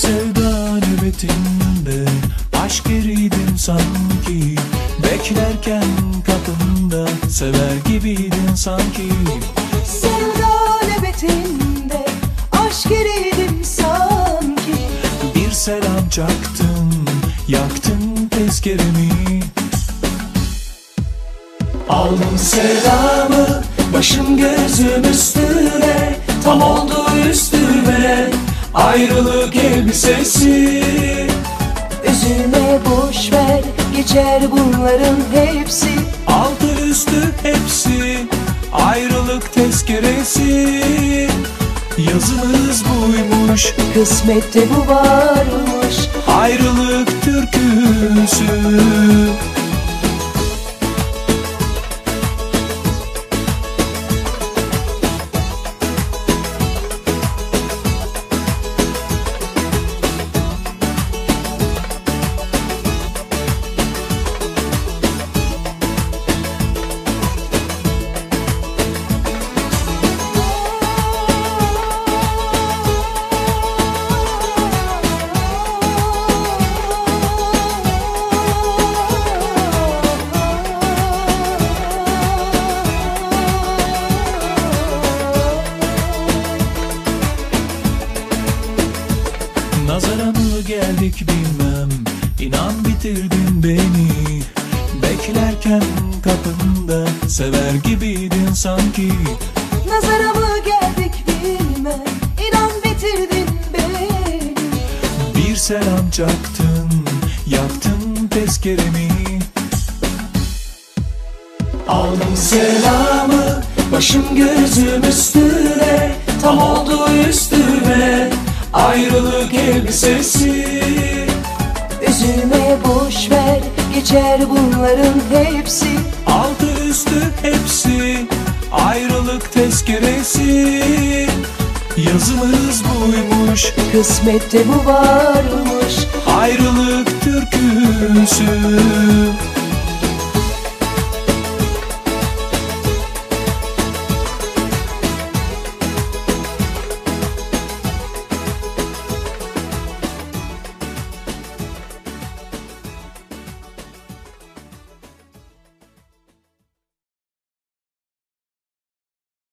sevda nöbetinde aşk eriydim sanki. Beklerken kapında sever gibiydin sanki. Sevda nöbetinde aşk eriydim sanki. Bir selam çaktın, yaktın tezkeremi. Aldım selamı, başım gözüm üstüne, tam oldu üstüme ayrılık elbisesi. Üzülme boş ver, geçer bunların hepsi. Altı üstü hepsi ayrılık tezkeresi. Yazımız buymuş, Kısmette bu varmış. ayrılık türküsü. Nazara mı geldik bilmem, inan bitirdin beni. Beklerken kapında sever gibiydin sanki. Nazara mı geldik bilmem, inan bitirdin beni. Bir selam çaktın, yaktın tezkeremi. Aldım selamı, başım gözüm üstüne, tam oldu üstüme ayrılık elbisesi. Üzülme boş ver, geçer bunların hepsi. Altı üstü hepsi ayrılık tezkeresi. Yazımız buymuş, Kısmette bu varmış. ayrılık türküsü.